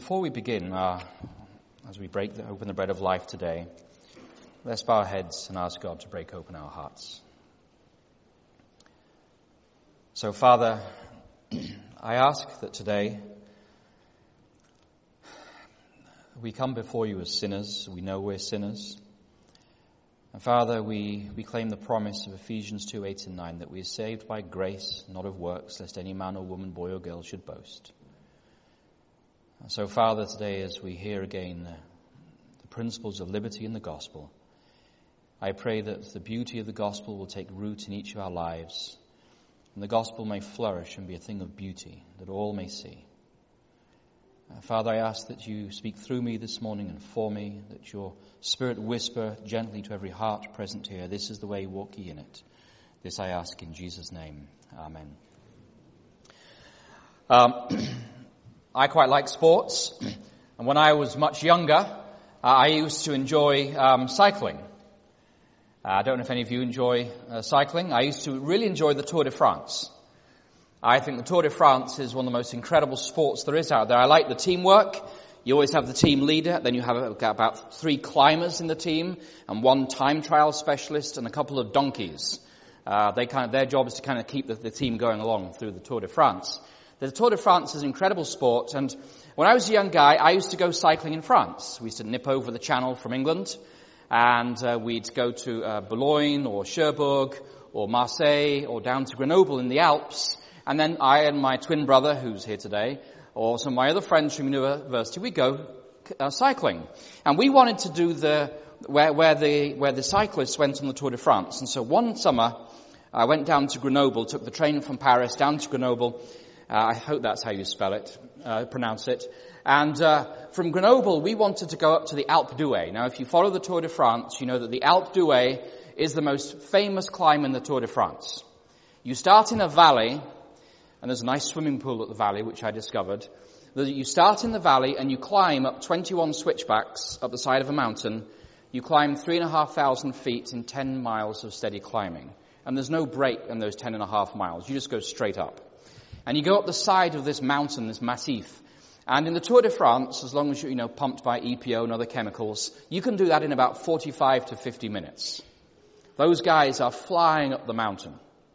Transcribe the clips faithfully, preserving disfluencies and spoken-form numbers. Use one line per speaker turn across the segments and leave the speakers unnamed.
before we begin, uh, as we break the, open the bread of life today, let's bow our heads and ask God to break open our hearts. So, Father, I ask that today we come before you as sinners. We know we're sinners. And Father, we, we claim the promise of Ephesians two, eight and nine, that we are saved by grace, not of works, lest any man or woman, boy or girl should boast. And so, Father, today as we hear again the, the principles of liberty in the gospel, I pray that the beauty of the gospel will take root in each of our lives, and the gospel may flourish and be a thing of beauty that all may see. Uh, Father, I ask that you speak through me this morning and for me, that your Spirit whisper gently to every heart present here, this is the way, walk ye in it. This I ask in Jesus' name. Amen. Um, I quite like sports, and when I was much younger, uh, I used to enjoy um, cycling. Uh, I don't know if any of you enjoy uh, cycling. I used to really enjoy the Tour de France. I think the Tour de France is one of the most incredible sports there is out there. I like the teamwork. You always have the team leader, then you have about three climbers in the team, and one time trial specialist, and a couple of donkeys. Uh, they kind of, their job is to kind of keep the, the team going along through the Tour de France. The Tour de France is an incredible sport, and when I was a young guy, I used to go cycling in France. We used to nip over the channel from England, and uh, we'd go to uh, Boulogne or Cherbourg or Marseille or down to Grenoble in the Alps, and then I and my twin brother, who's here today, or some of my other friends from university, we go uh, cycling. And we wanted to do the where, where the where the cyclists went on the Tour de France. And so one summer, I went down to Grenoble, took the train from Paris down to Grenoble. Uh, I hope that's how you spell it, uh, pronounce it. And uh, from Grenoble, we wanted to go up to the Alpe d'Huez. Now, if you follow the Tour de France, you know that the Alpe d'Huez is the most famous climb in the Tour de France. You start in a valley, and there's a nice swimming pool at the valley, which I discovered. You start in the valley and you climb up twenty-one switchbacks up the side of a mountain. You climb three and a half thousand feet in ten miles of steady climbing. And there's no break in those ten and a half miles. You just go straight up. And you go up the side of this mountain, this massif. And in the Tour de France, as long as you're, you know, pumped by E P O and other chemicals, you can do that in about forty-five to fifty minutes. Those guys are flying up the mountain.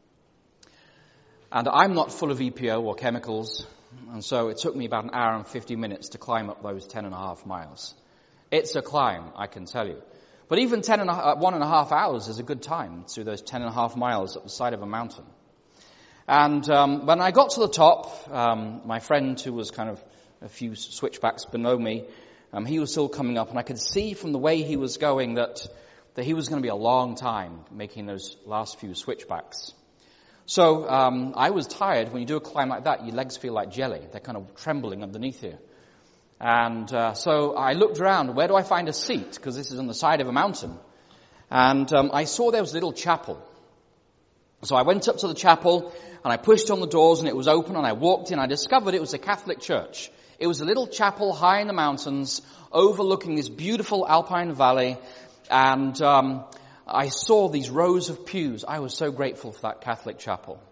And I'm not full of E P O or chemicals, and so it took me about an hour and fifty minutes to climb up those ten and a half miles. It's a climb, I can tell you. But even ten and a, one and a half hours is a good time through those ten and a half miles up the side of a mountain. And um, when I got to the top, um, my friend who was kind of a few switchbacks below me, um, he was still coming up, and I could see from the way he was going that, that he was going to be a long time making those last few switchbacks. So um, I was tired. When you do a climb like that, your legs feel like jelly. They're kind of trembling underneath you. And uh, so I looked around. Where do I find a seat? Because this is on the side of a mountain. And um, I saw there was a little chapel. So I went up to the chapel and I pushed on the doors and it was open, and I walked in. I discovered it was a Catholic church. It was a little chapel high in the mountains overlooking this beautiful alpine valley. And um, I saw these rows of pews. I was so grateful for that Catholic chapel.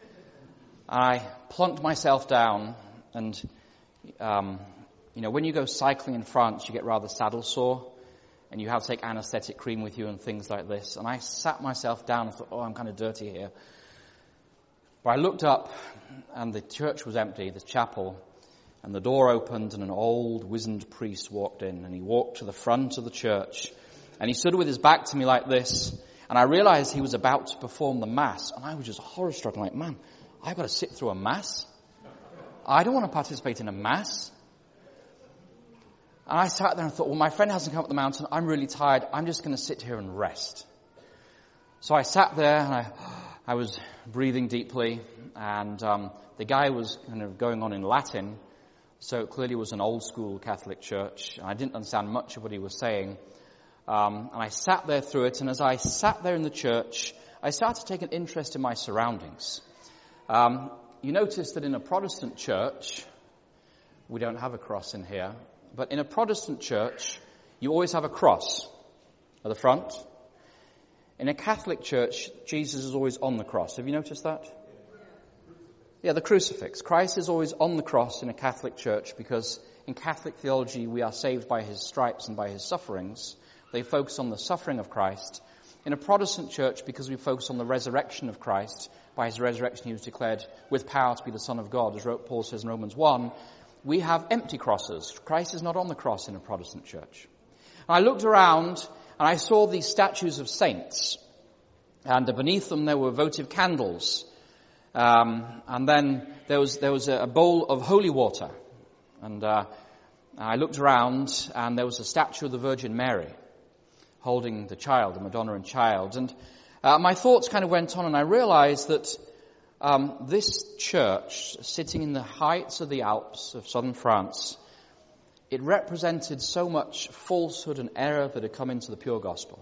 I plunked myself down, and, um, you know, when you go cycling in France, you get rather saddle sore, and you have to take anesthetic cream with you and things like this. And I sat myself down and thought, oh, I'm kind of dirty here. But I looked up, and the church was empty, the chapel, and the door opened, and an old, wizened priest walked in, and he walked to the front of the church. And he stood with his back to me like this, and I realized he was about to perform the Mass, and I was just horror-struck, like, man, I've got to sit through a Mass? I don't want to participate in a Mass. And I sat there and thought, well, my friend hasn't come up the mountain, I'm really tired, I'm just going to sit here and rest. So I sat there, and I, I was breathing deeply, and um, the guy was kind of going on in Latin, so it clearly was an old-school Catholic church, and I didn't understand much of what he was saying. Um, and I sat there through it, and as I sat there in the church, I started to take an interest in my surroundings. Um, you notice that in a Protestant church, we don't have a cross in here, but in a Protestant church, you always have a cross at the front. In a Catholic church, Jesus is always on the cross. Have you noticed that? Yeah, the crucifix. Christ is always on the cross in a Catholic church because in Catholic theology we are saved by his stripes and by his sufferings. They focus on the suffering of Christ. In a Protestant church, because we focus on the resurrection of Christ, by his resurrection he was declared with power to be the Son of God, as Paul says in Romans one, we have empty crosses. Christ is not on the cross in a Protestant church. And I looked around and I saw these statues of saints, and beneath them there were votive candles, um, and then there was there was a bowl of holy water, and uh, I looked around and there was a statue of the Virgin Mary holding the child, the Madonna and child, and uh, my thoughts kind of went on, and I realized that um, this church, sitting in the heights of the Alps of southern France, it represented so much falsehood and error that had come into the pure gospel.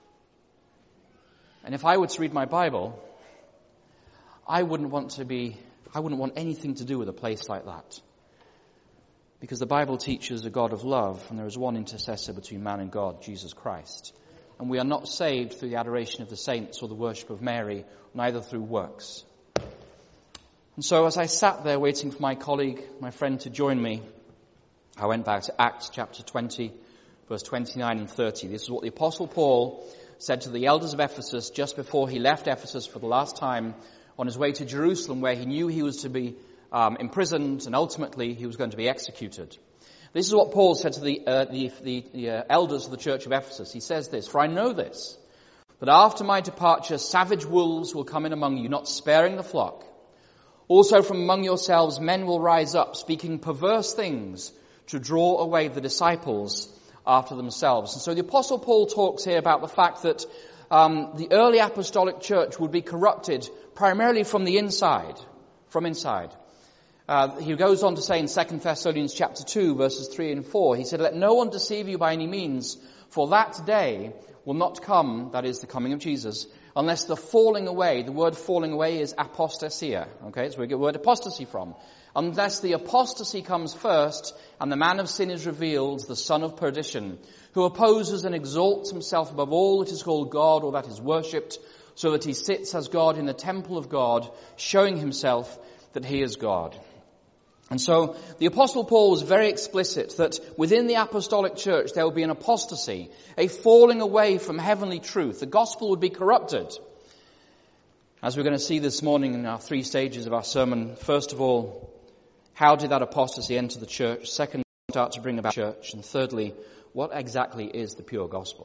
And if I were to read my Bible, I wouldn't want to be, I wouldn't want anything to do with a place like that. Because the Bible teaches a God of love, and there is one intercessor between man and God, Jesus Christ. And we are not saved through the adoration of the saints or the worship of Mary, neither through works. And so as I sat there waiting for my colleague, my friend, to join me, I went back to Acts chapter twenty, verse twenty-nine and thirty. This is what the Apostle Paul said to the elders of Ephesus just before he left Ephesus for the last time on his way to Jerusalem, where he knew he was to be Um, imprisoned, and ultimately he was going to be executed. This is what Paul said to the uh, the, the, the uh, elders of the church of Ephesus. He says this, "For I know this, that after my departure savage wolves will come in among you, not sparing the flock. Also from among yourselves men will rise up, speaking perverse things to draw away the disciples after themselves." And so the Apostle Paul talks here about the fact that um, the early apostolic church would be corrupted primarily from the inside, from inside. Uh, he goes on to say in Second Thessalonians chapter two, verses three and four, he said, "Let no one deceive you by any means, for that day will not come," that is the coming of Jesus, "unless the falling away," the word falling away is apostasia, okay, that's where we get the word apostasy from. "Unless the apostasy comes first, and the man of sin is revealed, the son of perdition, who opposes and exalts himself above all that is called God or that is worshipped, so that he sits as God in the temple of God, showing himself that he is God." And so the Apostle Paul was very explicit that within the apostolic church there would be an apostasy, a falling away from heavenly truth. The gospel would be corrupted. As we're going to see this morning in our three stages of our sermon, first of all, how did that apostasy enter the church? Second, start to bring about church. And thirdly, what exactly is the pure gospel?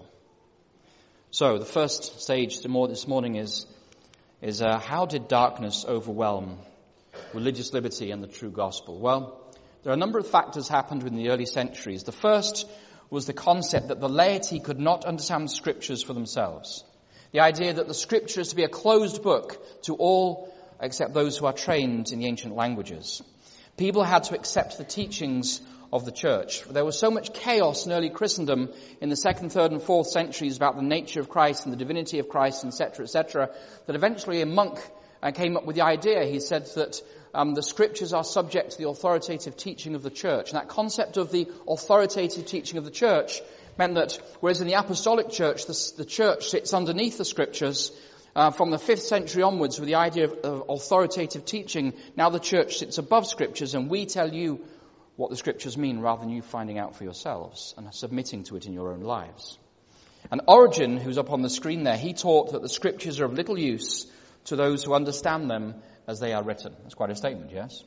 So the first stage this morning is, is uh, how did darkness overwhelm religious liberty and the true gospel? Well, there are a number of factors happened in the early centuries. The first was the concept that the laity could not understand the scriptures for themselves. The idea that the scripture is to be a closed book to all except those who are trained in the ancient languages. People had to accept the teachings of the church. There was so much chaos in early Christendom in the second, third and fourth centuries about the nature of Christ and the divinity of Christ, et cetera, et cetera, that eventually a monk uh, came up with the idea. He said that um, the scriptures are subject to the authoritative teaching of the church. And that concept of the authoritative teaching of the church meant that whereas in the apostolic church, the, the church sits underneath the scriptures, uh, from the fifth century onwards with the idea of, of authoritative teaching, now the church sits above scriptures and we tell you what the scriptures mean rather than you finding out for yourselves and submitting to it in your own lives. And Origen, who's up on the screen there, he taught that the scriptures are of little use to those who understand them as they are written. That's quite a statement, yes?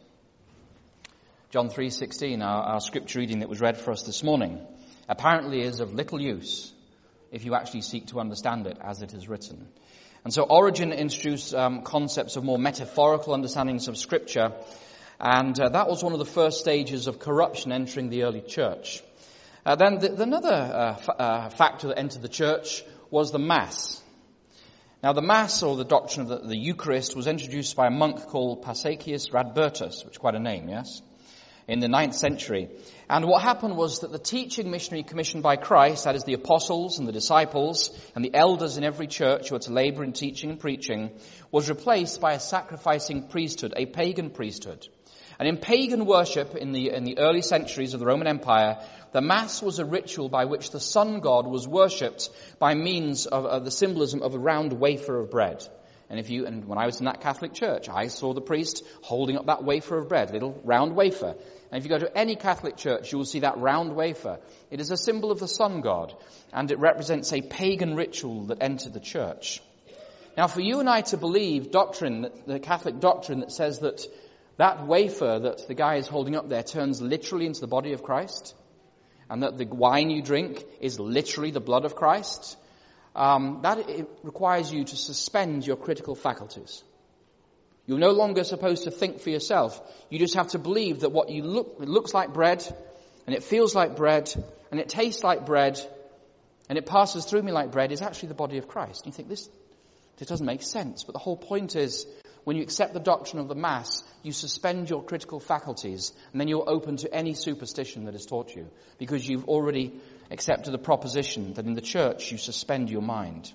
John three sixteen, our, our scripture reading that was read for us this morning, apparently is of little use if you actually seek to understand it as it is written. And so Origen introduced um, concepts of more metaphorical understandings of scripture, and uh, that was one of the first stages of corruption entering the early church. Uh, then the, the another uh, f- uh, factor that entered the church was the Mass. Now the Mass, or the doctrine of the, the Eucharist, was introduced by a monk called Pasacius Radbertus, which is quite a name, yes, in the ninth century. And what happened was that the teaching missionary commissioned by Christ, that is the apostles and the disciples and the elders in every church who were to labor in teaching and preaching, was replaced by a sacrificing priesthood, a pagan priesthood. And in pagan worship in the in the early centuries of the Roman Empire, the Mass was a ritual by which the sun god was worshipped by means of, of the symbolism of a round wafer of bread. And if you, and when I was in that Catholic church, I saw the priest holding up that wafer of bread, little round wafer. And if you go to any Catholic church, you will see that round wafer. It is a symbol of the sun god, and it represents a pagan ritual that entered the church. Now, for you and I to believe doctrine, the Catholic doctrine that says that that wafer that the guy is holding up there turns literally into the body of Christ, and that the wine you drink is literally the blood of Christ, um, that it requires you to suspend your critical faculties. You're no longer supposed to think for yourself. You just have to believe that what you look, it looks like bread, and it feels like bread, and it tastes like bread, and it passes through me like bread is actually the body of Christ. And you think, this, this doesn't make sense. But the whole point is, when you accept the doctrine of the Mass, you suspend your critical faculties, and then you're open to any superstition that is taught you, because you've already accepted the proposition that in the church you suspend your mind.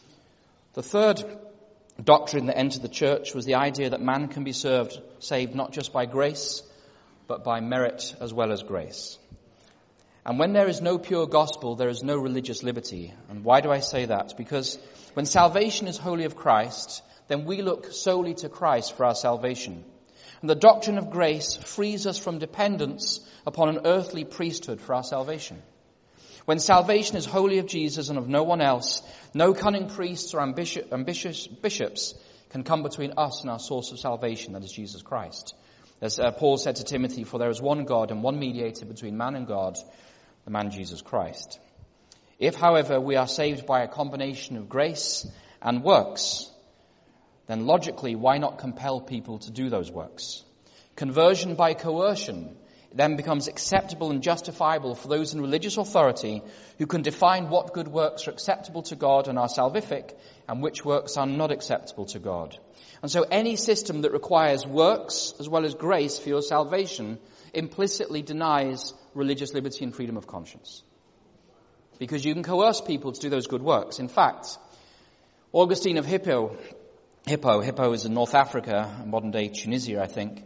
The third doctrine that entered the church was the idea that man can be served, saved not just by grace, but by merit as well as grace. And when there is no pure gospel, there is no religious liberty. And why do I say that? Because when salvation is wholly of Christ, then we look solely to Christ for our salvation. And the doctrine of grace frees us from dependence upon an earthly priesthood for our salvation. When salvation is wholly of Jesus and of no one else, no cunning priests or ambitious, ambitious bishops can come between us and our source of salvation, that is Jesus Christ. As uh, Paul said to Timothy, for there is one God and one mediator between man and God, the man Jesus Christ. If, however, we are saved by a combination of grace and works, then logically, why not compel people to do those works? Conversion by coercion then becomes acceptable and justifiable for those in religious authority who can define what good works are acceptable to God and are salvific, and which works are not acceptable to God. And so any system that requires works as well as grace for your salvation implicitly denies religious liberty and freedom of conscience. Because you can coerce people to do those good works. In fact, Augustine of Hippo, Hippo, Hippo is in North Africa, modern-day Tunisia, I think.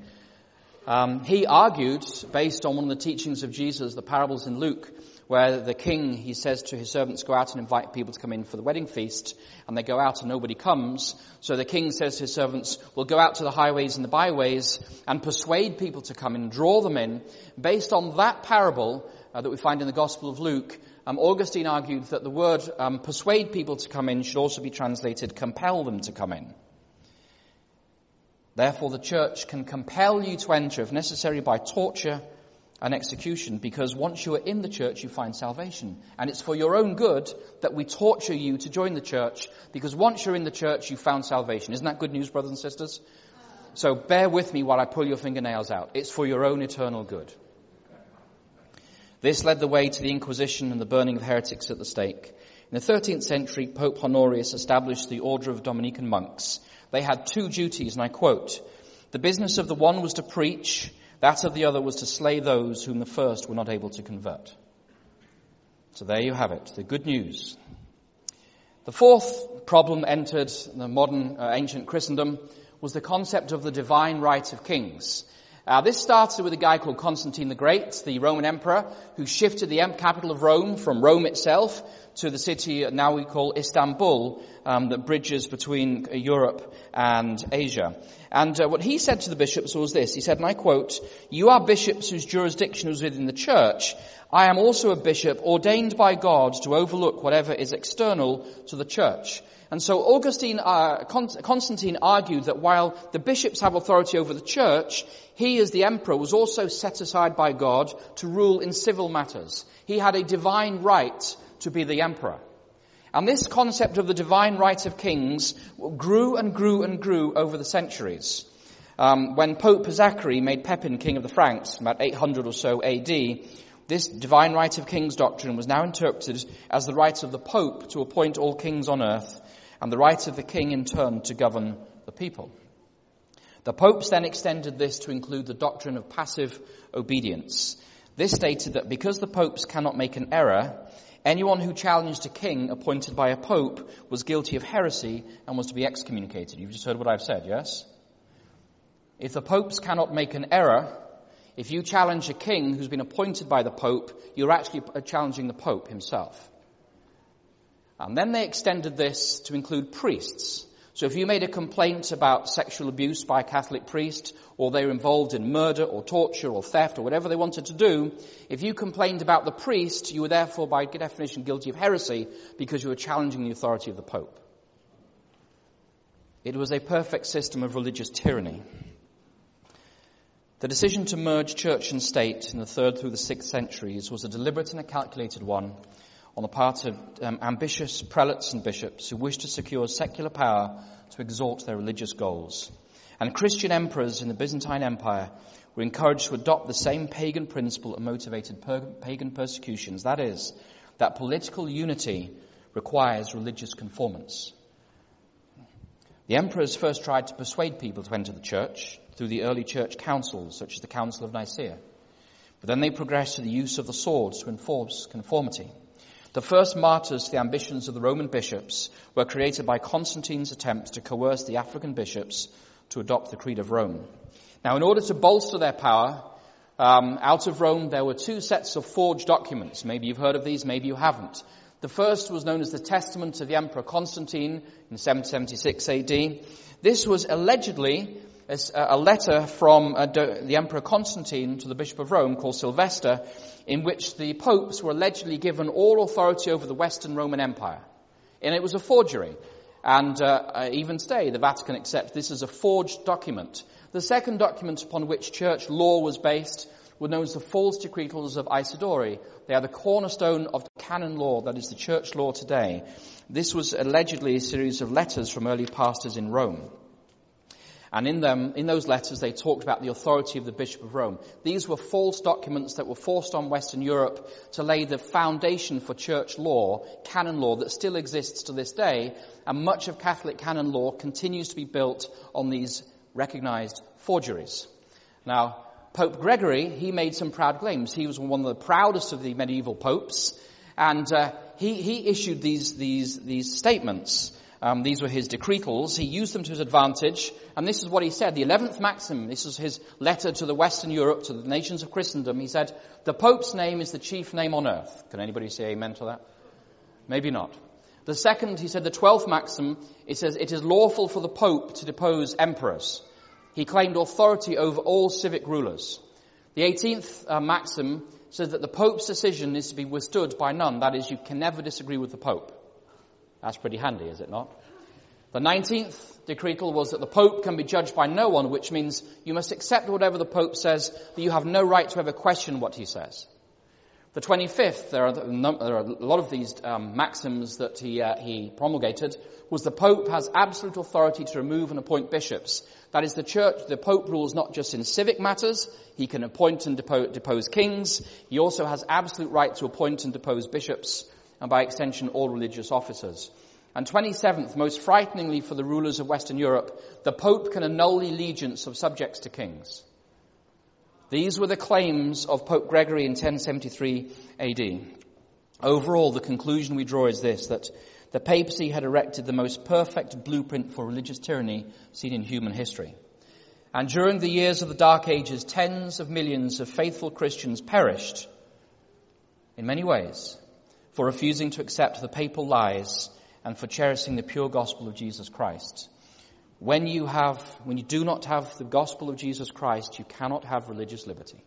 Um, he argued, based on one of the teachings of Jesus, the parables in Luke, where the king, he says to his servants, go out and invite people to come in for the wedding feast, and they go out and nobody comes. So the king says to his servants, well, go out to the highways and the byways and persuade people to come in, draw them in. Based on that parable uh, that we find in the Gospel of Luke, um, Augustine argued that the word um, persuade people to come in should also be translated compel them to come in. Therefore, the church can compel you to enter, if necessary, by torture and execution, because once you are in the church, you find salvation. And it's for your own good that we torture you to join the church, because once you're in the church, you found salvation. Isn't that good news, brothers and sisters? So bear with me while I pull your fingernails out. It's for your own eternal good. This led the way to the Inquisition and the burning of heretics at the stake. In the thirteenth century, Pope Honorius established the Order of Dominican monks. They had two duties, and I quote, the business of the one was to preach, that of the other was to slay those whom the first were not able to convert. So there you have it, the good news. The fourth problem entered the modern uh, ancient Christendom was the concept of the divine right of kings. Uh, this started with a guy called Constantine the Great, the Roman emperor, who shifted the capital of Rome from Rome itself to the city now we call Istanbul, um, that bridges between Europe and Asia. And uh, what he said to the bishops was this. He said, and I quote, you are bishops whose jurisdiction is within the church. I am also a bishop ordained by God to overlook whatever is external to the church. And so Augustine, uh, Constantine argued that while the bishops have authority over the church, he as the emperor was also set aside by God to rule in civil matters. He had a divine right to be the emperor. And this concept of the divine right of kings grew and grew and grew over the centuries. Um, when Pope Zachary made Pepin king of the Franks, about eight hundred or so A D, this divine right of kings doctrine was now interpreted as the right of the Pope to appoint all kings on earth, and the right of the king in turn to govern the people. The popes then extended this to include the doctrine of passive obedience. This stated that because the popes cannot make an error, anyone who challenged a king appointed by a pope was guilty of heresy and was to be excommunicated. You've just heard what I've said, yes? If the popes cannot make an error, if you challenge a king who's been appointed by the pope, you're actually challenging the pope himself. And then they extended this to include priests. So if you made a complaint about sexual abuse by a Catholic priest, or they were involved in murder or torture or theft or whatever they wanted to do, if you complained about the priest, you were therefore by definition guilty of heresy because you were challenging the authority of the Pope. It was a perfect system of religious tyranny. The decision to merge church and state in the third through the sixth centuries was a deliberate and a calculated one on the part of um, ambitious prelates and bishops who wished to secure secular power to exalt their religious goals. And Christian emperors in the Byzantine Empire were encouraged to adopt the same pagan principle that motivated per- pagan persecutions. That is, that political unity requires religious conformance. The emperors first tried to persuade people to enter the church through the early church councils, such as the Council of Nicaea. But then they progressed to the use of the sword to enforce conformity. The first martyrs to the ambitions of the Roman bishops were created by Constantine's attempts to coerce the African bishops to adopt the Creed of Rome. Now, in order to bolster their power, um, out of Rome there were two sets of forged documents. Maybe you've heard of these, maybe you haven't. The first was known as the Testament of the Emperor Constantine in seven seventy-six A D. This was allegedly a letter from the Emperor Constantine to the Bishop of Rome called Sylvester, in which the popes were allegedly given all authority over the Western Roman Empire. And it was a forgery. And uh, even today, the Vatican accepts this as a forged document. The second document upon which church law was based were known as the False Decretals of Isidore. They are the cornerstone of the canon law, that is the church law today. This was allegedly a series of letters from early pastors in Rome. And in them, in those letters, they talked about the authority of the Bishop of Rome. These were false documents that were forced on Western Europe to lay the foundation for church law, canon law, that still exists to this day. And much of Catholic canon law continues to be built on these recognized forgeries. Now, Pope Gregory, he made some proud claims. He was one of the proudest of the medieval popes. And uh, he, he issued these, these, these statements. Um, these were his decretals. He used them to his advantage. And this is what he said. The eleventh maxim, this is his letter to the Western Europe, to the nations of Christendom. He said, the Pope's name is the chief name on earth. Can anybody say amen to that? Maybe not. The second, he said, the twelfth maxim, it says, it is lawful for the Pope to depose emperors. He claimed authority over all civic rulers. The eighteenth uh, maxim says that the Pope's decision is to be withstood by none. That is, you can never disagree with the Pope. That's pretty handy, is it not? The nineteenth decretal was that the Pope can be judged by no one, which means you must accept whatever the Pope says, that you have no right to ever question what he says. The twenty-fifth, there are, there are a lot of these um, maxims that he, uh, he promulgated, was the Pope has absolute authority to remove and appoint bishops. That is, the church, the Pope rules not just in civic matters, he can appoint and depo- depose kings, he also has absolute right to appoint and depose bishops, and by extension all religious officers. And twenty-seventh, most frighteningly for the rulers of Western Europe, the Pope can annul the allegiance of subjects to kings. These were the claims of Pope Gregory in ten seventy-three A D. Overall, the conclusion we draw is this, that the papacy had erected the most perfect blueprint for religious tyranny seen in human history. And during the years of the Dark Ages, tens of millions of faithful Christians perished, in many ways, for refusing to accept the papal lies and for cherishing the pure gospel of Jesus Christ. When you have, when you do not have the gospel of Jesus Christ, you cannot have religious liberty.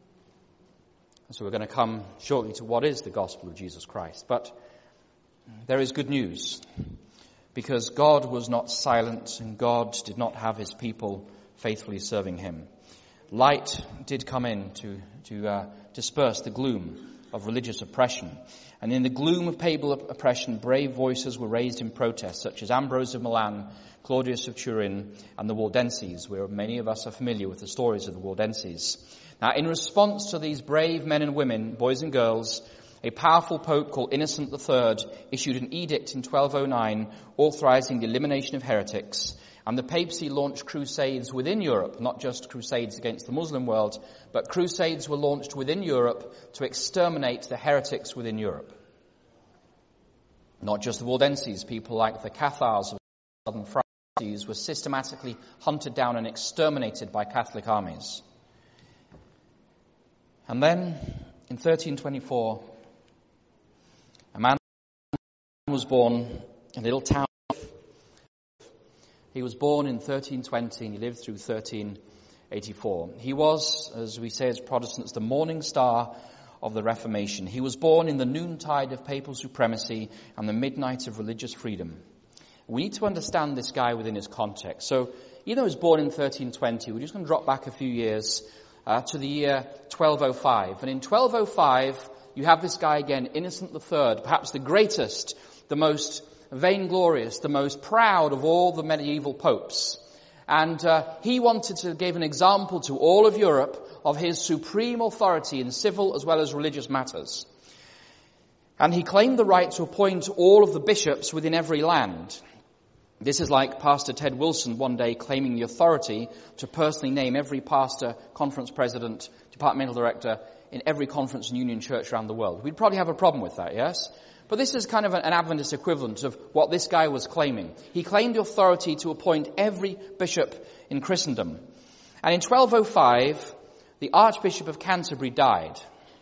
And so we're going to come shortly to what is the gospel of Jesus Christ. But there is good news, because God was not silent and God did not have his people faithfully serving him. Light did come in to, to uh, disperse the gloom of religious oppression. And in the gloom of papal oppression, brave voices were raised in protest, such as Ambrose of Milan, Claudius of Turin, and the Waldenses, where many of us are familiar with the stories of the Waldenses. Now, in response to these brave men and women, boys and girls, a powerful pope called Innocent the Third issued an edict in twelve oh nine authorizing the elimination of heretics. And the papacy launched crusades within Europe, not just crusades against the Muslim world, but crusades were launched within Europe to exterminate the heretics within Europe. Not just the Waldenses, people like the Cathars of southern France were systematically hunted down and exterminated by Catholic armies. And then, in thirteen twenty-four, a man was born in a little town. He was born in thirteen twenty and he lived through thirteen eighty-four. He was, as we say as Protestants, the morning star of the Reformation. He was born in the noontide of papal supremacy and the midnight of religious freedom. We need to understand this guy within his context. So, even though he was born in thirteen twenty, we're just going to drop back a few years uh, to the year twelve oh five. And in twelve oh five, you have this guy again, Innocent the Third, perhaps the greatest, the most vainglorious, the most proud of all the medieval popes. And uh, he wanted to give an example to all of Europe of his supreme authority in civil as well as religious matters. And he claimed the right to appoint all of the bishops within every land. This is like Pastor Ted Wilson one day claiming the authority to personally name every pastor, conference president, departmental director in every conference and union church around the world. We'd probably have a problem with that, yes? But this is kind of an Adventist equivalent of what this guy was claiming. He claimed the authority to appoint every bishop in Christendom. And in twelve oh five, the Archbishop of Canterbury died.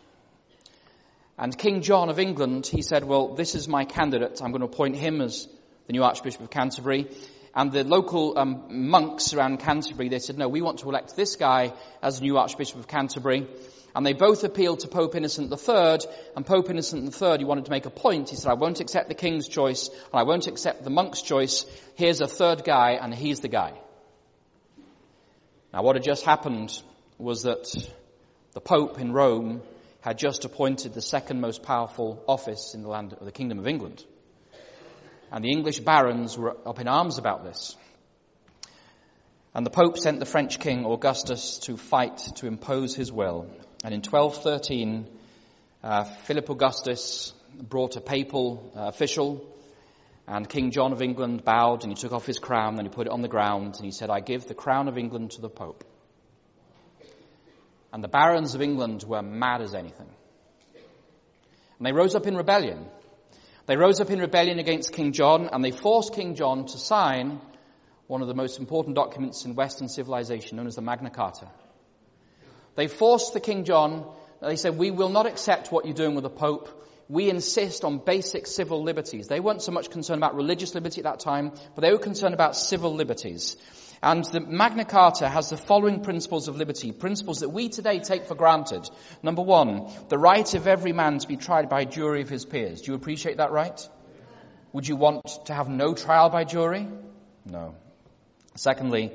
And King John of England, he said, well, this is my candidate. I'm going to appoint him as the new Archbishop of Canterbury. And the local um, monks around Canterbury, they said, no, we want to elect this guy as the new Archbishop of Canterbury. And they both appealed to Pope Innocent the Third, and Pope Innocent the Third, he wanted to make a point. He said, I won't accept the king's choice, and I won't accept the monk's choice. Here's a third guy, and he's the guy. Now, what had just happened was that the Pope in Rome had just appointed the second most powerful office in the land of the Kingdom of England. And the English barons were up in arms about this. And the Pope sent the French king, Augustus, to fight to impose his will. And in twelve thirteen, uh, Philip Augustus brought a papal uh, official, and King John of England bowed, and he took off his crown, and he put it on the ground, and he said, I give the crown of England to the Pope. And the barons of England were mad as anything. And they rose up in rebellion. They rose up in rebellion against King John, and they forced King John to sign one of the most important documents in Western civilization, known as the Magna Carta. They forced the King John, they said, we will not accept what you're doing with the Pope. We insist on basic civil liberties. They weren't so much concerned about religious liberty at that time, but they were concerned about civil liberties. And the Magna Carta has the following principles of liberty, principles that we today take for granted. Number one, the right of every man to be tried by a jury of his peers. Do you appreciate that right? Would you want to have no trial by jury? No. Secondly,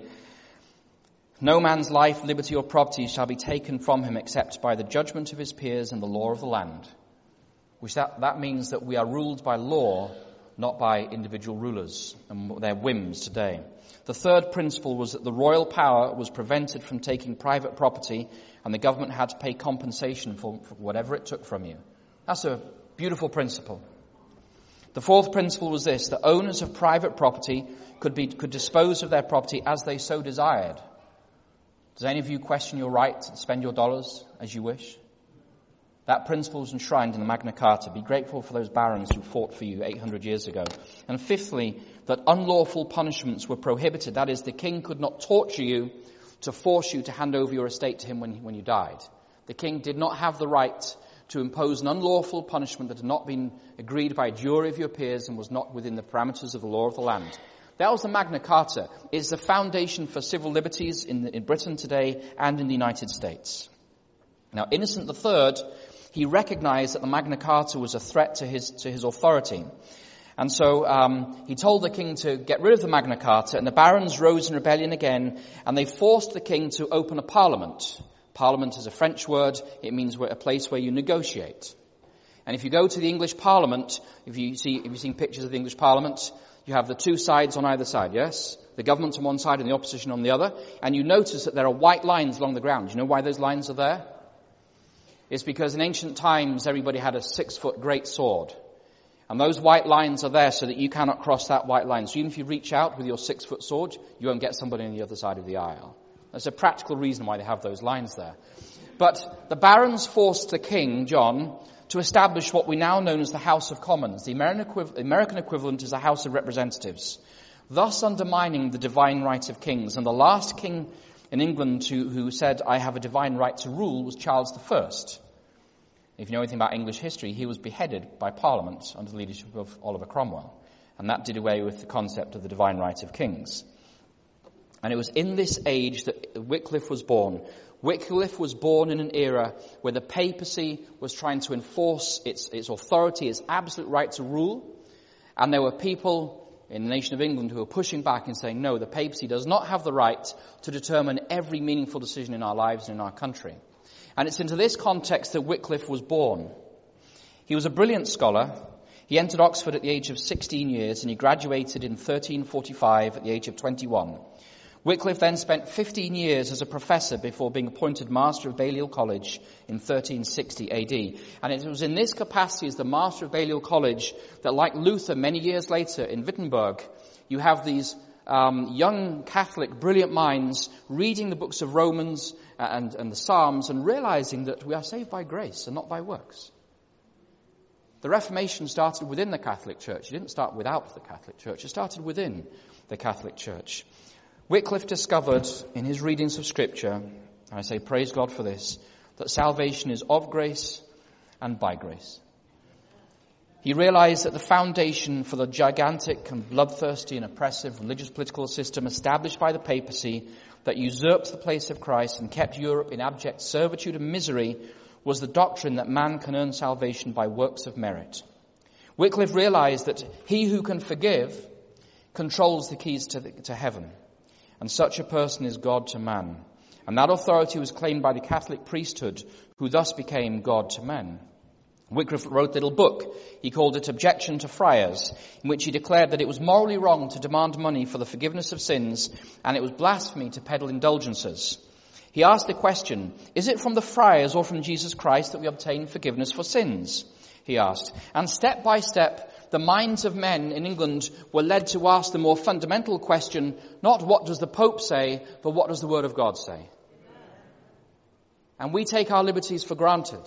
no man's life, liberty or property shall be taken from him except by the judgment of his peers and the law of the land. Which that, that means that we are ruled by law, not by individual rulers and their whims today. The third principle was that the royal power was prevented from taking private property, and the government had to pay compensation for, for whatever it took from you. That's a beautiful principle. The fourth principle was this: the owners of private property could be could dispose of their property as they so desired. Does any of you question your right to spend your dollars as you wish? That principle is enshrined in the Magna Carta. Be grateful for those barons who fought for you eight hundred years ago. And fifthly, that unlawful punishments were prohibited. That is, the king could not torture you to force you to hand over your estate to him when, when you died. The king did not have the right to impose an unlawful punishment that had not been agreed by a jury of your peers and was not within the parameters of the law of the land. That was the Magna Carta. It is the foundation for civil liberties in, in Britain today and in the United States. Now, Innocent the Third, he recognized that the Magna Carta was a threat to his to his authority. And so um, he told the king to get rid of the Magna Carta, and the barons rose in rebellion again, and they forced the king to open a parliament. Parliament is a French word. It means a place where you negotiate. And if you go to the English Parliament, if you see, if you've seen pictures of the English Parliament, you have the two sides on either side, yes? The government on one side and the opposition on the other. And you notice that there are white lines along the ground. Do you know why those lines are there? It's because in ancient times, everybody had a six-foot great sword. And those white lines are there so that you cannot cross that white line. So even if you reach out with your six-foot sword, you won't get somebody on the other side of the aisle. There's a practical reason why they have those lines there. But the barons forced the king, John, to establish what we now know as the House of Commons. The American, equiv- American equivalent is the House of Representatives, thus undermining the divine right of kings. And the last king in England who, who said, I have a divine right to rule, was Charles the First. If you know anything about English history, he was beheaded by Parliament under the leadership of Oliver Cromwell. And that did away with the concept of the divine right of kings. And it was in this age that Wycliffe was born. Wycliffe was born in an era where the papacy was trying to enforce its, its authority, its absolute right to rule. And there were people in the nation of England who were pushing back and saying, no, the papacy does not have the right to determine every meaningful decision in our lives and in our country. And it's into this context that Wycliffe was born. He was a brilliant scholar. He entered Oxford at the age of sixteen years and he graduated in thirteen forty-five at the age of twenty-one. Wycliffe then spent fifteen years as a professor before being appointed Master of Balliol College in thirteen sixty A D. And it was in this capacity as the Master of Balliol College that, like Luther many years later in Wittenberg, you have these um, young Catholic brilliant minds reading the books of Romans and, and the Psalms and realizing that we are saved by grace and not by works. The Reformation started within the Catholic Church. It didn't start without the Catholic Church. It started within the Catholic Church. Wycliffe discovered in his readings of Scripture, and I say praise God for this, that salvation is of grace and by grace. He realized that the foundation for the gigantic and bloodthirsty and oppressive religious political system established by the papacy that usurped the place of Christ and kept Europe in abject servitude and misery was the doctrine that man can earn salvation by works of merit. Wycliffe realized that he who can forgive controls the keys to, the, to heaven. And such a person is God to man. And that authority was claimed by the Catholic priesthood, who thus became God to men. Wycliffe wrote a little book. He called it Objection to Friars, in which he declared that it was morally wrong to demand money for the forgiveness of sins, and it was blasphemy to peddle indulgences. He asked the question, is it from the friars or from Jesus Christ that we obtain forgiveness for sins? He asked. And step by step, the minds of men in England were led to ask the more fundamental question, not what does the Pope say, but what does the Word of God say? And we take our liberties for granted.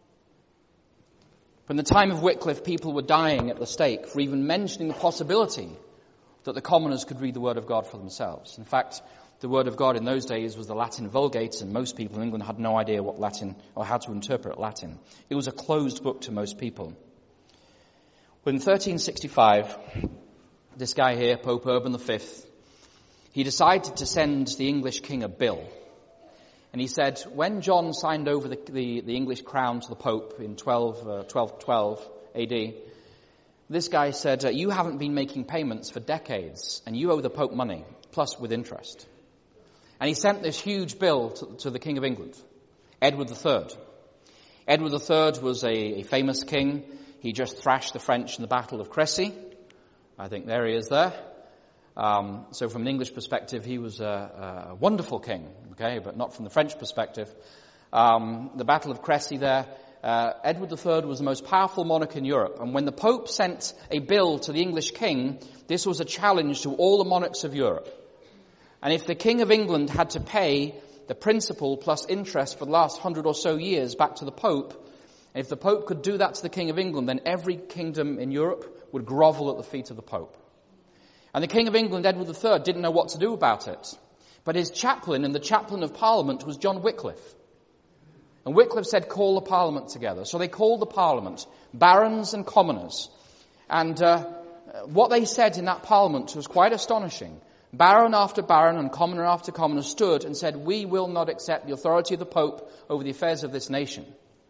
From the time of Wycliffe, people were dying at the stake for even mentioning the possibility that the commoners could read the Word of God for themselves. In fact, the Word of God in those days was the Latin Vulgate, and most people in England had no idea what Latin or how to interpret Latin. It was a closed book to most people. But in thirteen sixty-five, this guy here, Pope Urban the Fifth, he decided to send the English king a bill. And he said, when John signed over the, the, the English crown to the Pope in twelve twelve A D, this guy said, you haven't been making payments for decades, and you owe the Pope money, plus with interest. And he sent this huge bill to, to the King of England, Edward the Third. Edward the Third was a, a famous king. He just thrashed the French in the Battle of Crécy. I think there he is there. Um, so from an English perspective, he was a, a wonderful king, okay, but not from the French perspective. Um, the Battle of Crécy there, uh, Edward the Third was the most powerful monarch in Europe. And when the Pope sent a bill to the English king, this was a challenge to all the monarchs of Europe. And if the King of England had to pay the principal plus interest for the last hundred or so years back to the Pope, and if the Pope could do that to the King of England, then every kingdom in Europe would grovel at the feet of the Pope. And the King of England, Edward the Third, didn't know what to do about it. But his chaplain and the chaplain of Parliament was John Wycliffe. And Wycliffe said, call the Parliament together. So they called the Parliament, barons and commoners. And uh, what they said in that Parliament was quite astonishing. Baron after baron and commoner after commoner stood and said, we will not accept the authority of the Pope over the affairs of this nation.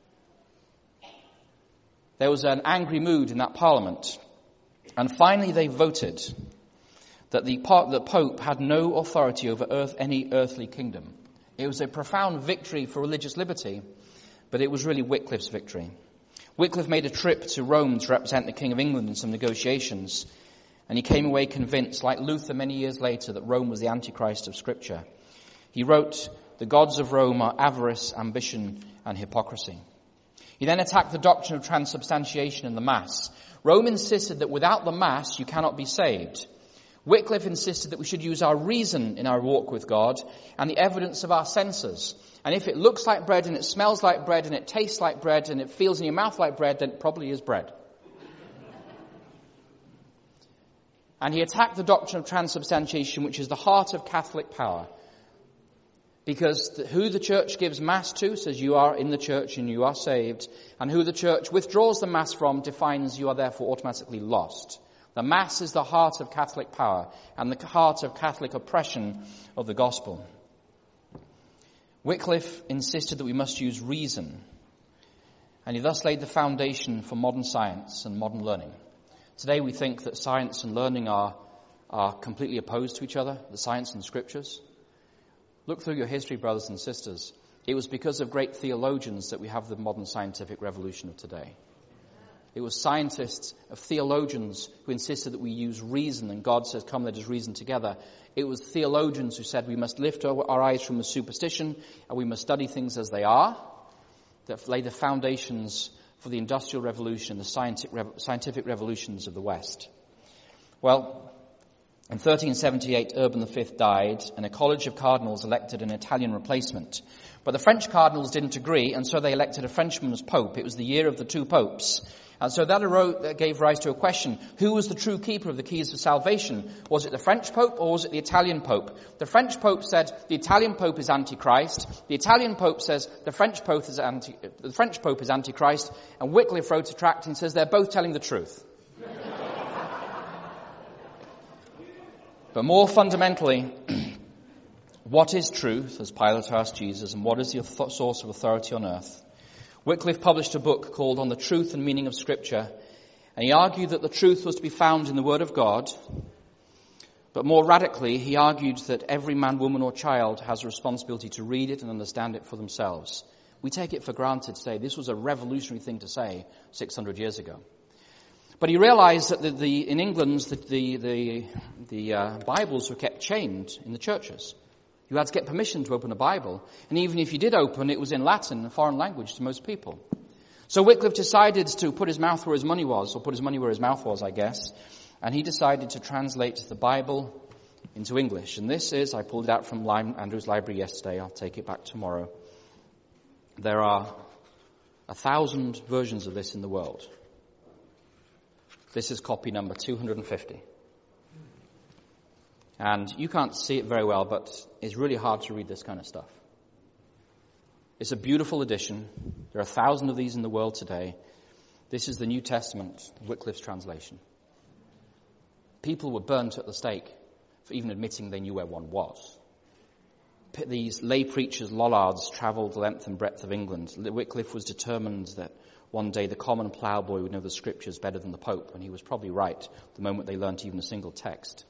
There was an angry mood in that Parliament. And finally they voted that the, the Pope had no authority over earth, any earthly kingdom. It was a profound victory for religious liberty, but it was really Wycliffe's victory. Wycliffe made a trip to Rome to represent the King of England in some negotiations, and he came away convinced, like Luther many years later, that Rome was the Antichrist of Scripture. He wrote, the gods of Rome are avarice, ambition, and hypocrisy. He then attacked the doctrine of transubstantiation in the Mass. Rome insisted that without the Mass you cannot be saved. Wycliffe insisted that we should use our reason in our walk with God and the evidence of our senses. And if it looks like bread and it smells like bread and it tastes like bread and it feels in your mouth like bread, then it probably is bread. And he attacked the doctrine of transubstantiation, which is the heart of Catholic power. Because the, who the church gives Mass to says you are in the church and you are saved. And who the church withdraws the Mass from defines you are therefore automatically lost. The Mass is the heart of Catholic power and the heart of Catholic oppression of the gospel. Wycliffe insisted that we must use reason, and he thus laid the foundation for modern science and modern learning. Today we think that science and learning are, are completely opposed to each other, the science and scriptures. Look through your history, brothers and sisters. It was because of great theologians that we have the modern scientific revolution of today. It was scientists, of theologians, who insisted that we use reason, and God says, come, let us reason together. It was theologians who said we must lift our, our eyes from the superstition, and we must study things as they are, that lay the foundations for the Industrial Revolution, the scientific, scientific revolutions of the West. Well, in thirteen seventy-eight, Urban the Fifth died, and a college of cardinals elected an Italian replacement. But the French cardinals didn't agree, and so they elected a Frenchman as pope. It was the year of the two popes. And so that, arose, that gave rise to a question. Who was the true keeper of the keys of salvation? Was it the French pope or was it the Italian pope? The French pope said the Italian pope is Antichrist. The Italian pope says the French pope is, anti, the French pope is Antichrist. And Wycliffe wrote a tract and says they're both telling the truth. But more fundamentally, what is truth, as Pilate asked Jesus, and what is the source of authority on earth? Wycliffe published a book called On the Truth and Meaning of Scripture, and he argued that the truth was to be found in the Word of God, but more radically, he argued that every man, woman or child has a responsibility to read it and understand it for themselves. We take it for granted today. This was a revolutionary thing to say six hundred years ago. But he realized that the, the, in England, the, the, the, the uh, Bibles were kept chained in the churches. You had to get permission to open a Bible. And even if you did open, it was in Latin, a foreign language to most people. So Wycliffe decided to put his mouth where his money was, or put his money where his mouth was, I guess. And he decided to translate the Bible into English. And this is, I pulled it out from Andrew's library yesterday. I'll take it back tomorrow. There are a thousand versions of this in the world. This is copy number two hundred fifty. And you can't see it very well, but it's really hard to read this kind of stuff. It's a beautiful edition. There are a thousand of these in the world today. This is the New Testament, Wycliffe's translation. People were burnt at the stake for even admitting they knew where one was. These lay preachers, Lollards, travelled the length and breadth of England. Wycliffe was determined that one day the common ploughboy would know the scriptures better than the Pope, and he was probably right the moment they learnt even a single text.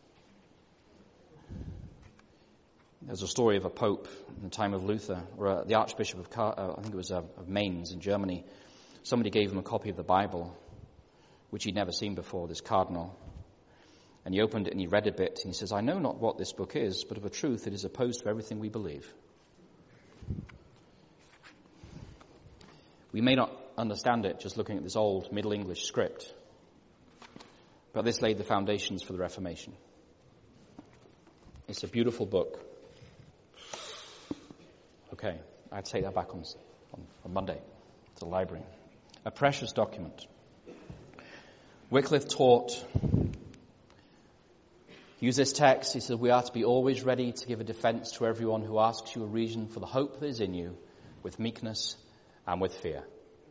There's a story of a pope in the time of Luther, or uh, the Archbishop of, Car- uh, I think it was uh, of Mainz in Germany. Somebody gave him a copy of the Bible, which he'd never seen before, this cardinal. And he opened it and he read a bit, and he says, I know not what this book is, but of a truth it is opposed to everything we believe. We may not understand it just looking at this old Middle English script, but this laid the foundations for the Reformation. It's a beautiful book. Okay, I'd take that back on, on, on Monday to the library. A precious document. Wycliffe taught, use this text, he said, we are to be always ready to give a defense to everyone who asks you a reason for the hope that is in you, with meekness and with fear.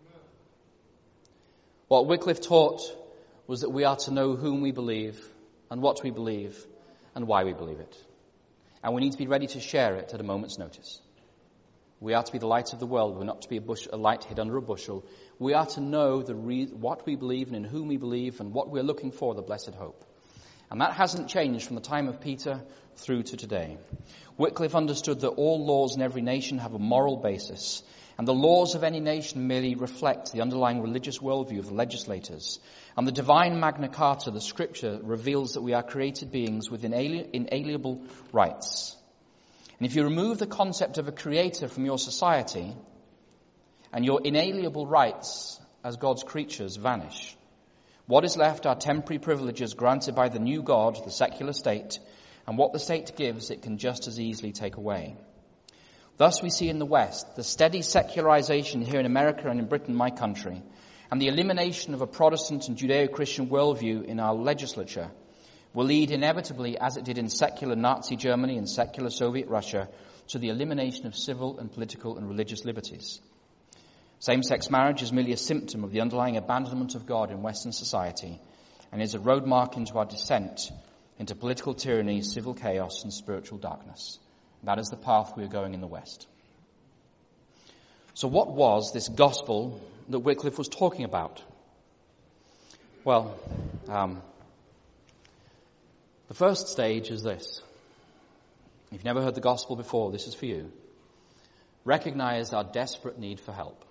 What Wycliffe taught was that we are to know whom we believe and what we believe and why we believe it. And we need to be ready to share it at a moment's notice. We are to be the light of the world. We're not to be a, bush, a light hid under a bushel. We are to know the re- what we believe and in whom we believe and what we're looking for, the blessed hope. And that hasn't changed from the time of Peter through to today. Wycliffe understood that all laws in every nation have a moral basis, and the laws of any nation merely reflect the underlying religious worldview of the legislators. And the divine Magna Carta, the scripture, reveals that we are created beings with inali- inalienable rights. And if you remove the concept of a creator from your society, and your inalienable rights as God's creatures vanish, what is left are temporary privileges granted by the new God, the secular state, and what the state gives it can just as easily take away. Thus we see in the West the steady secularization here in America and in Britain, my country, and the elimination of a Protestant and Judeo-Christian worldview in our legislature will lead inevitably, as it did in secular Nazi Germany and secular Soviet Russia, to the elimination of civil and political and religious liberties. Same-sex marriage is merely a symptom of the underlying abandonment of God in Western society, and is a road mark into our descent into political tyranny, civil chaos, and spiritual darkness. That is the path we are going in the West. So what was this gospel that Wycliffe was talking about? Well, um, the first stage is this. If you've never heard the gospel before, this is for you. Recognize our desperate need for help.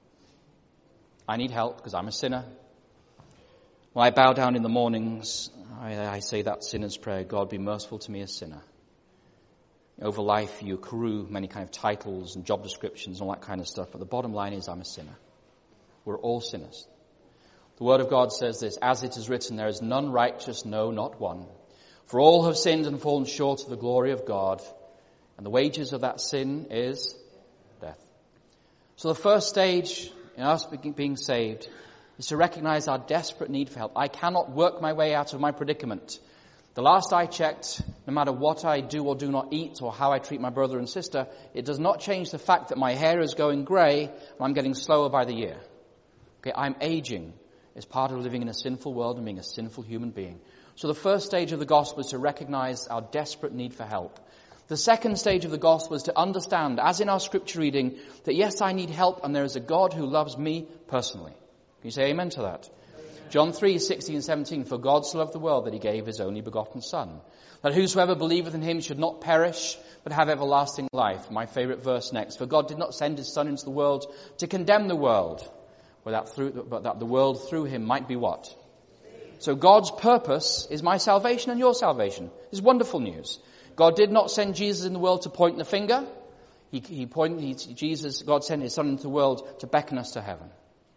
I need help because I'm a sinner. When I bow down in the mornings, I, I say that sinner's prayer, God be merciful to me a sinner. Over life you accrue many kind of titles and job descriptions and all that kind of stuff, but the bottom line is I'm a sinner. We're all sinners. The Word of God says this, as it is written, there is none righteous, no, not one. For all have sinned and fallen short of the glory of God, and the wages of that sin is death. So the first stage in us being saved is to recognize our desperate need for help. I cannot work my way out of my predicament. The last I checked, no matter what I do or do not eat or how I treat my brother and sister, it does not change the fact that my hair is going grey and I'm getting slower by the year. Okay, I'm aging. It's part of living in a sinful world and being a sinful human being. So the first stage of the gospel is to recognize our desperate need for help. The second stage of the gospel is to understand, as in our scripture reading, that yes, I need help and there is a God who loves me personally. Can you say amen to that? John three, sixteen and seventeen, for God so loved the world that he gave his only begotten Son, that whosoever believeth in him should not perish, but have everlasting life. My favorite verse next, for God did not send his Son into the world to condemn the world, but that, through, but that the world through him might be what? So God's purpose is my salvation and your salvation. It's wonderful news. God did not send Jesus in the world to point the finger. He, he pointed, he, Jesus, God sent his Son into the world to beckon us to heaven.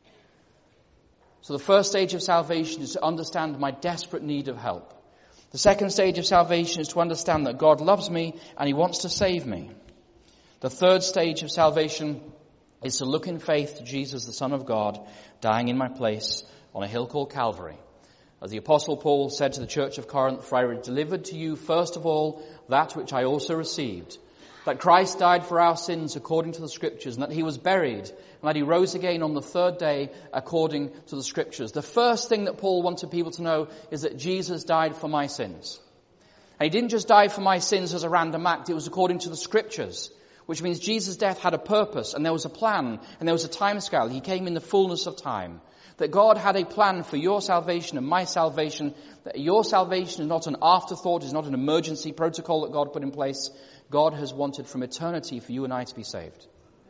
So the first stage of salvation is to understand my desperate need of help. The second stage of salvation is to understand that God loves me and he wants to save me. The third stage of salvation is to look in faith to Jesus, the Son of God, dying in my place on a hill called Calvary. As the Apostle Paul said to the church of Corinth, for I delivered to you first of all that which I also received, that Christ died for our sins according to the Scriptures, and that he was buried, and that he rose again on the third day according to the Scriptures. The first thing that Paul wanted people to know is that Jesus died for my sins. And he didn't just die for my sins as a random act, it was according to the Scriptures, which means Jesus' death had a purpose, and there was a plan, and there was a time scale. He came in the fullness of time. That God had a plan for your salvation and my salvation, that your salvation is not an afterthought, is not an emergency protocol that God put in place. God has wanted from eternity for you and I to be saved.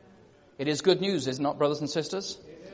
It is good news, is it not, brothers and sisters?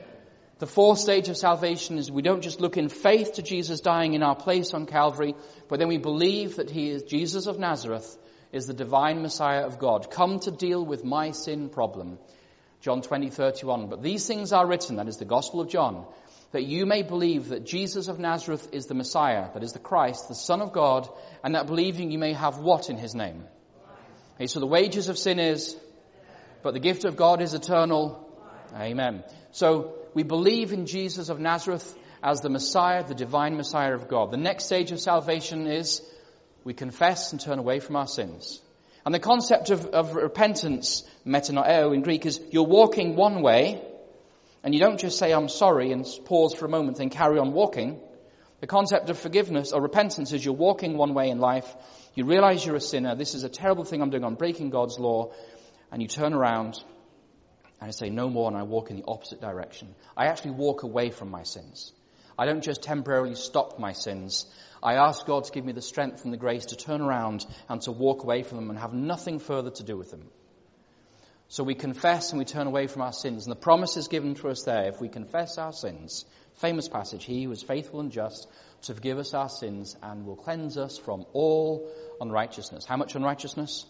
The fourth stage of salvation is we don't just look in faith to Jesus dying in our place on Calvary, but then we believe that he is Jesus of Nazareth, is the divine Messiah of God, come to deal with my sin problem. John twenty, thirty-one. But these things are written, that is the Gospel of John, that you may believe that Jesus of Nazareth is the Messiah, that is the Christ, the Son of God, and that believing you may have what in his name? Okay, so the wages of sin is, but the gift of God is eternal. Amen. So we believe in Jesus of Nazareth as the Messiah, the divine Messiah of God. The next stage of salvation is we confess and turn away from our sins. And the concept of, of repentance, metanoeo in Greek, is you're walking one way, and you don't just say, I'm sorry, and pause for a moment and carry on walking. The concept of forgiveness or repentance is you're walking one way in life, you realize you're a sinner, this is a terrible thing I'm doing, I'm breaking God's law, and you turn around and I say no more, and I walk in the opposite direction. I actually walk away from my sins. I don't just temporarily stop my sins. I ask God to give me the strength and the grace to turn around and to walk away from them and have nothing further to do with them. So we confess and we turn away from our sins. And the promise is given to us there. If we confess our sins, famous passage, he who is faithful and just to forgive us our sins and will cleanse us from all unrighteousness. How much unrighteousness?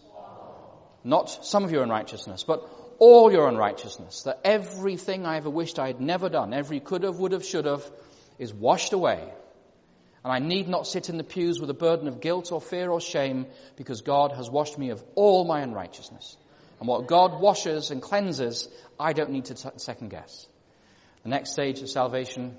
Not some of your unrighteousness, but all your unrighteousness. That everything I ever wished I had never done, every could have, would have, should have, is washed away. And I need not sit in the pews with a burden of guilt or fear or shame, because God has washed me of all my unrighteousness. And what God washes and cleanses, I don't need to t- second guess. The next stage of salvation,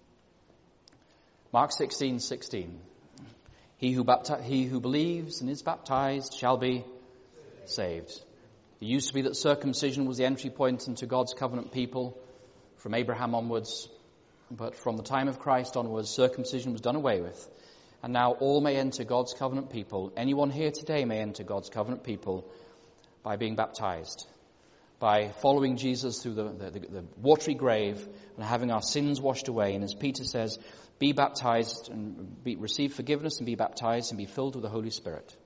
Mark sixteen, sixteen. He who, bapti- he who believes and is baptized shall be saved. It used to be that circumcision was the entry point into God's covenant people from Abraham onwards. But from the time of Christ onwards, circumcision was done away with. And now all may enter God's covenant people. Anyone here today may enter God's covenant people by being baptized, by following Jesus through the, the, the watery grave and having our sins washed away. And as Peter says, be baptized and be, receive forgiveness and be baptized and be filled with the Holy Spirit.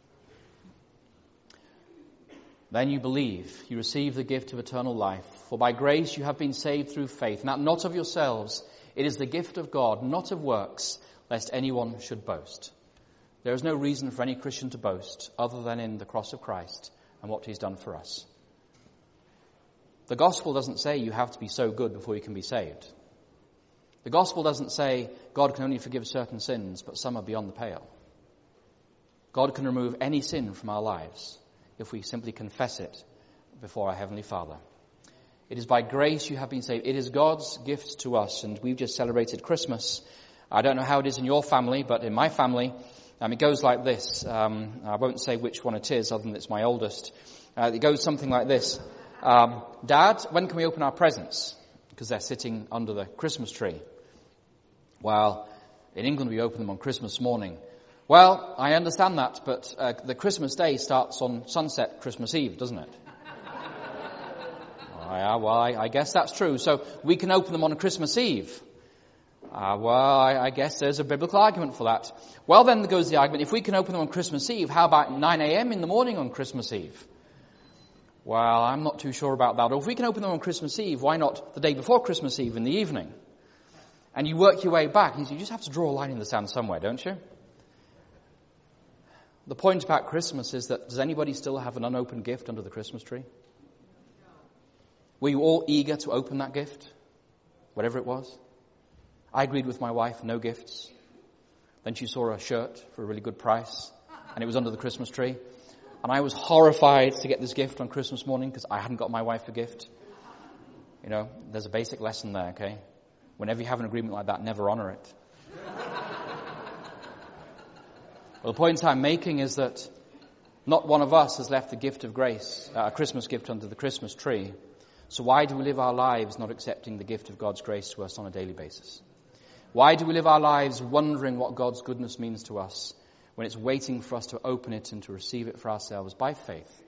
Then you believe, you receive the gift of eternal life. For by grace you have been saved through faith, and that not of yourselves. It is the gift of God, not of works, lest anyone should boast. There is no reason for any Christian to boast other than in the cross of Christ and what he's done for us. The gospel doesn't say you have to be so good before you can be saved. The gospel doesn't say God can only forgive certain sins, but some are beyond the pale. God can remove any sin from our lives if we simply confess it before our Heavenly Father. It is by grace you have been saved. It is God's gift to us, and we've just celebrated Christmas. I don't know how it is in your family, but in my family, um, it goes like this. Um, I won't say which one it is, other than it's my oldest. Uh, it goes something like this. Um, Dad, when can we open our presents? Because they're sitting under the Christmas tree. Well, in England we open them on Christmas morning. Well, I understand that, but uh, the Christmas day starts on sunset Christmas Eve, doesn't it? oh, yeah, well, I, I guess that's true. So we can open them on Christmas Eve. Uh, well, I, I guess there's a biblical argument for that. Well, then goes the argument, if we can open them on Christmas Eve, how about nine a.m. in the morning on Christmas Eve? Well, I'm not too sure about that. Or if we can open them on Christmas Eve, why not the day before Christmas Eve in the evening? And you work your way back. You just have to draw a line in the sand somewhere, don't you? The point about Christmas is that, does anybody still have an unopened gift under the Christmas tree? Were you all eager to open that gift? Whatever it was? I agreed with my wife, no gifts. Then she saw a shirt for a really good price, and it was under the Christmas tree. And I was horrified to get this gift on Christmas morning because I hadn't got my wife a gift. You know, there's a basic lesson there, okay? Whenever you have an agreement like that, never honor it. Well, the point I'm making is that not one of us has left the gift of grace, uh, a Christmas gift under the Christmas tree. So why do we live our lives not accepting the gift of God's grace to us on a daily basis? Why do we live our lives wondering what God's goodness means to us when it's waiting for us to open it and to receive it for ourselves by faith?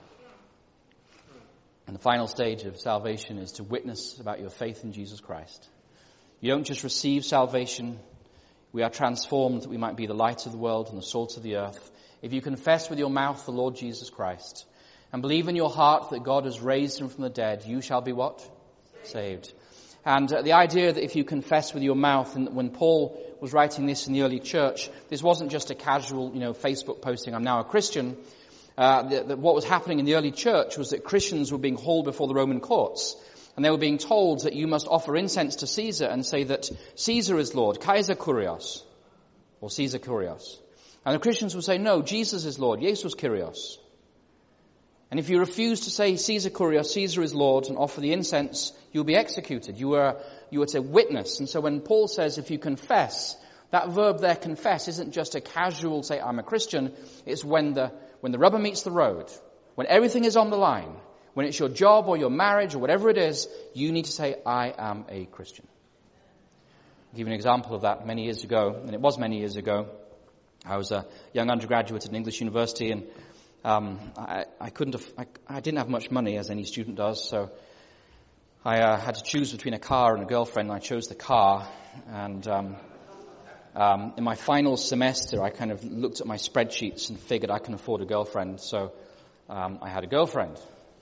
And the final stage of salvation is to witness about your faith in Jesus Christ. You don't just receive salvation. We are transformed that we might be the light of the world and the salt of the earth. If you confess with your mouth the Lord Jesus Christ and believe in your heart that God has raised him from the dead, you shall be what? Saved. And uh, the idea that if you confess with your mouth, and when Paul was writing this in the early church, this wasn't just a casual, you know, Facebook posting, I'm now a Christian. Uh, the, the, what was happening in the early church was that Christians were being hauled before the Roman courts. And they were being told that you must offer incense to Caesar and say that Caesar is Lord, Kaiser Kyrios, or Caesar Kyrios. And the Christians would say, no, Jesus is Lord, Jesus Kyrios. And if you refuse to say Caesar Kyrios, Caesar is Lord, and offer the incense, you'll be executed. You were, you were to witness. And so when Paul says if you confess, that verb there, confess, isn't just a casual say, I'm a Christian. It's when the, when the rubber meets the road, when everything is on the line. When it's your job or your marriage or whatever it is, you need to say, I am a Christian. I'll give you an example of that many years ago, and it was many years ago. I was a young undergraduate at an English university, and um, I, I couldn't, have, I, I didn't have much money, as any student does, so I uh, had to choose between a car and a girlfriend, and I chose the car. And um, um, in my final semester, I kind of looked at my spreadsheets and figured I can afford a girlfriend, so um, I had a girlfriend.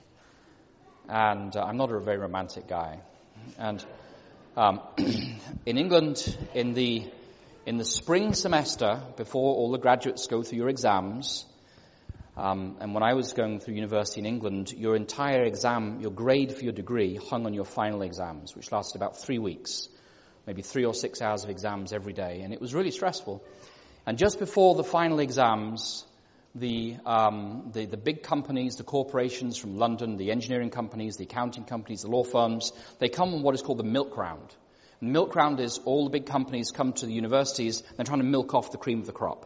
And uh, I'm not a very romantic guy. And um, in England, in the in the spring semester, before all the graduates go through your exams, um, and when I was going through university in England, your entire exam, your grade for your degree, hung on your final exams, which lasted about three weeks, maybe three or six hours of exams every day, and it was really stressful. And just before the final exams, The, um, the the big companies, the corporations from London, the engineering companies, the accounting companies, the law firms, they come on what is called the milk round. And milk round is all the big companies come to the universities and they're trying to milk off the cream of the crop.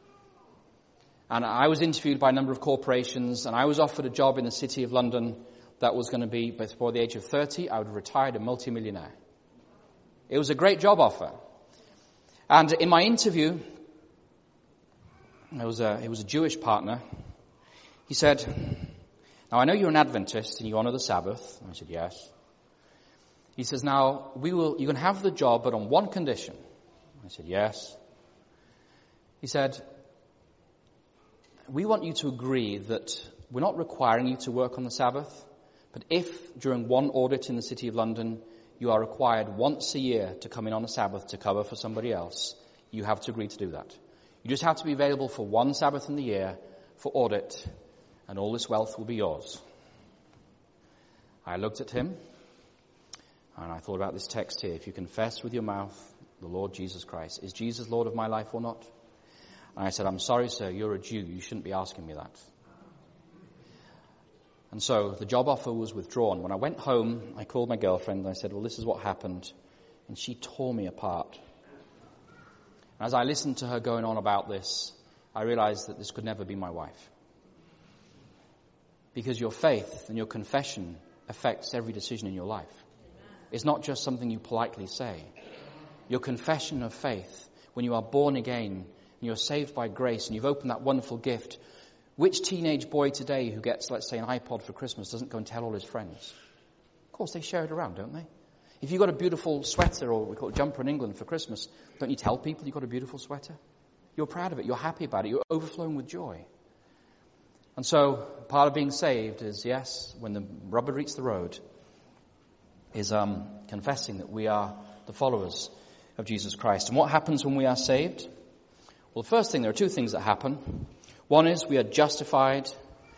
And I was interviewed by a number of corporations, and I was offered a job in the city of London that was going to be, before the age of thirty, I would have retired a multimillionaire. It was a great job offer. And in my interview, it was a, it was a Jewish partner. He said, now I know you're an Adventist and you honor the Sabbath. I said, yes. He says, now we will, you can have the job, but on one condition. I said, yes. He said, we want you to agree that we're not requiring you to work on the Sabbath, but if during one audit in the City of London you are required once a year to come in on a Sabbath to cover for somebody else, you have to agree to do that. You just have to be available for one Sabbath in the year for audit, and all this wealth will be yours. I looked at him, and I thought about this text here. If you confess with your mouth the Lord Jesus Christ, is Jesus Lord of my life or not? And I said, I'm sorry, sir, you're a Jew. You shouldn't be asking me that. And so the job offer was withdrawn. When I went home, I called my girlfriend and I said, well, this is what happened. And she tore me apart. As I listened to her going on about this, I realized that this could never be my wife. Because your faith and your confession affects every decision in your life. It's not just something you politely say. Your confession of faith, when you are born again and you're saved by grace and you've opened that wonderful gift, which teenage boy today who gets, let's say, an iPod for Christmas doesn't go and tell all his friends? Of course, they share it around, don't they? If you've got a beautiful sweater, or we call it jumper in England for Christmas, don't you tell people you've got a beautiful sweater? You're proud of it. You're happy about it. You're overflowing with joy. And so part of being saved is, yes, when the rubber meets the road, is um, confessing that we are the followers of Jesus Christ. And what happens when we are saved? Well, the first thing, there are two things that happen. One is we are justified.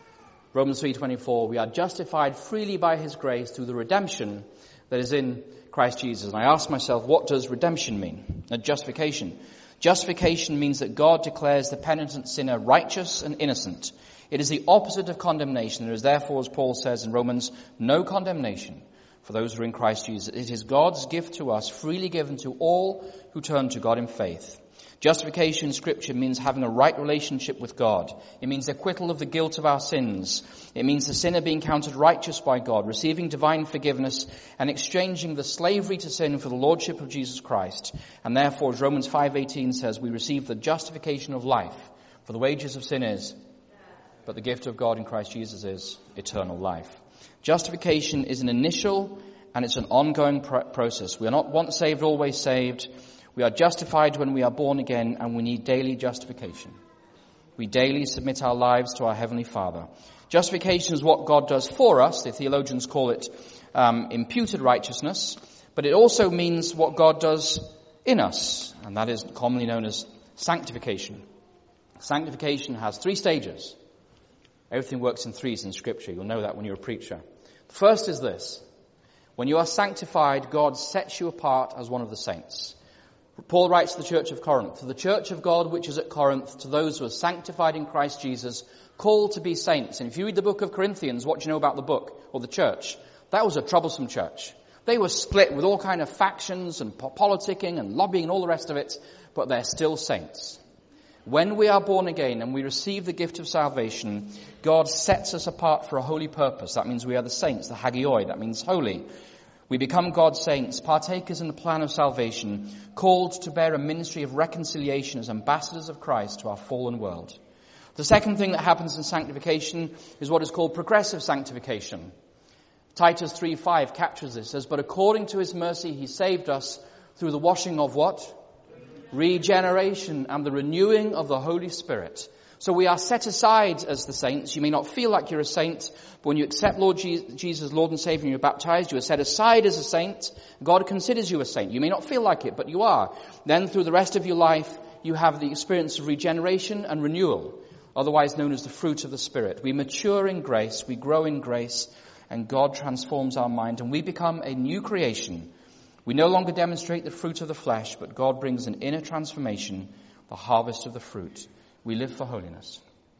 Romans three twenty-four, we are justified freely by his grace through the redemption that is in Christ Jesus. And I asked myself, what does redemption mean? Uh, justification. Justification means that God declares the penitent sinner righteous and innocent. It is the opposite of condemnation. There is therefore, as Paul says in Romans, no condemnation for those who are in Christ Jesus. It is God's gift to us, freely given to all who turn to God in faith. Justification in Scripture means having a right relationship with God. It means acquittal of the guilt of our sins. It means the sinner being counted righteous by God, receiving divine forgiveness, and exchanging the slavery to sin for the lordship of Jesus Christ. And therefore, as Romans five eighteen says, we receive the justification of life. For the wages of sin is, but the gift of God in Christ Jesus is eternal life. Justification is an initial and it's an ongoing pr- process. We are not once saved, always saved. We are justified when we are born again, and we need daily justification. We daily submit our lives to our Heavenly Father. Justification is what God does for us. The theologians call it um, imputed righteousness. But it also means what God does in us, and that is commonly known as sanctification. Sanctification has three stages. Everything works in threes in Scripture. You'll know that when you're a preacher. The first is this. When you are sanctified, God sets you apart as one of the saints. Paul writes to the church of Corinth, to the church of God which is at Corinth, to those who are sanctified in Christ Jesus, called to be saints. And if you read the book of Corinthians, what do you know about the book or the church? That was a troublesome church. They were split with all kind of factions and politicking and lobbying and all the rest of it, but they're still saints. When we are born again and we receive the gift of salvation, God sets us apart for a holy purpose. That means we are the saints, the hagioi, that means holy. We become God's saints, partakers in the plan of salvation, called to bear a ministry of reconciliation as ambassadors of Christ to our fallen world. The second thing that happens in sanctification is what is called progressive sanctification. Titus three five captures this. It says, but according to his mercy he saved us through the washing of what? Regeneration and the renewing of the Holy Spirit. So we are set aside as the saints. You may not feel like you're a saint, but when you accept Lord Jesus, Lord and Savior, and you're baptized, you are set aside as a saint. God considers you a saint. You may not feel like it, but you are. Then through the rest of your life, you have the experience of regeneration and renewal, otherwise known as the fruit of the Spirit. We mature in grace, we grow in grace, and God transforms our mind, and we become a new creation. We no longer demonstrate the fruit of the flesh, but God brings an inner transformation, the harvest of the fruit. We live for holiness.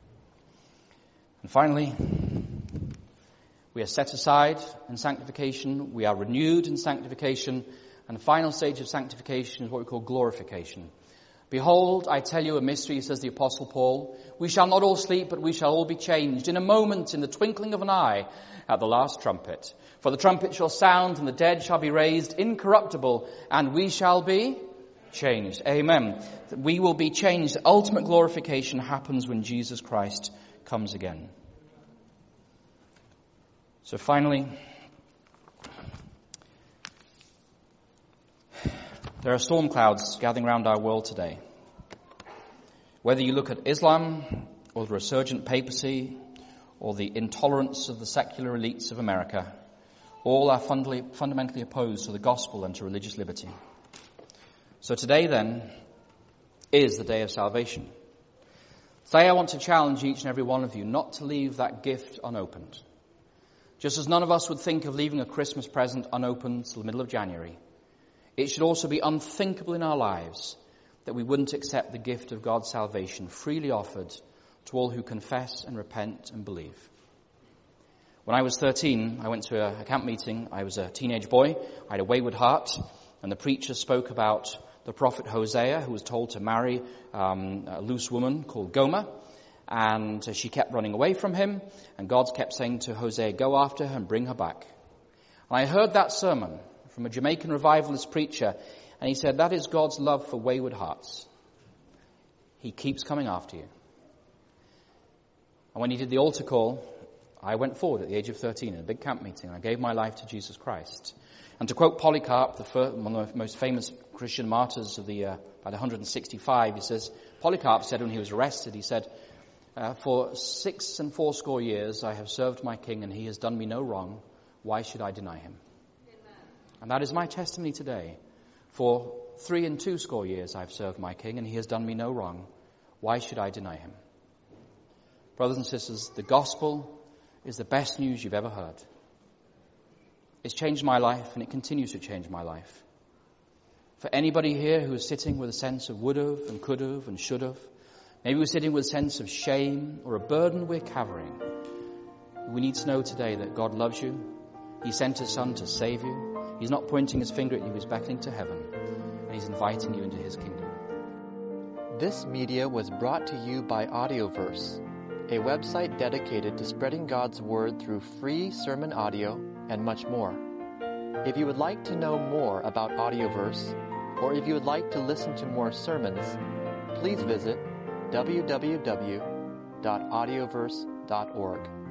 And finally, we are set aside in sanctification. We are renewed in sanctification. And the final stage of sanctification is what we call glorification. Behold, I tell you a mystery, says the Apostle Paul. We shall not all sleep, but we shall all be changed in a moment, in the twinkling of an eye, at the last trumpet. For the trumpet shall sound, and the dead shall be raised incorruptible, and we shall be changed. Amen. We will be changed. Ultimate glorification happens when Jesus Christ comes again. So finally, there are storm clouds gathering around our world today. Whether you look at Islam or the resurgent papacy or the intolerance of the secular elites of America, all are fundally, fundamentally opposed to the gospel and to religious liberty. So today then is the day of salvation. Today I want to challenge each and every one of you not to leave that gift unopened. Just as none of us would think of leaving a Christmas present unopened till the middle of January, it should also be unthinkable in our lives that we wouldn't accept the gift of God's salvation freely offered to all who confess and repent and believe. When I was thirteen, I went to a, a camp meeting. I was a teenage boy. I had a wayward heart, and the preacher spoke about the prophet Hosea, who was told to marry um, a loose woman called Gomer, and uh, she kept running away from him, and God kept saying to Hosea, go after her and bring her back. And I heard that sermon from a Jamaican revivalist preacher, and he said, that is God's love for wayward hearts. He keeps coming after you. And when he did the altar call, I went forward at the age of thirteen in a big camp meeting, and I gave my life to Jesus Christ. And to quote Polycarp, the first, one of the most famous Christian martyrs of the, uh, about one hundred sixty-five, he says, Polycarp said when he was arrested, he said, uh, for six and fourscore years I have served my king, and he has done me no wrong. Why should I deny him? And that is my testimony today. For three and two score years I've served my King, and he has done me no wrong. Why should I deny him? Brothers and sisters, the gospel is the best news you've ever heard. It's changed my life, and it continues to change my life. For anybody here who is sitting with a sense of would have and could have and should have, maybe we're sitting with a sense of shame or a burden we're carrying, we need to know today that God loves you. He sent his Son to save you. He's not pointing his finger at you, he's beckoning to heaven, and he's inviting you into his kingdom.
This media was brought to you by Audioverse, a website dedicated to spreading God's word through free sermon audio and much more. If you would like to know more about Audioverse, or if you would like to listen to more sermons, please visit w w w dot audioverse dot org.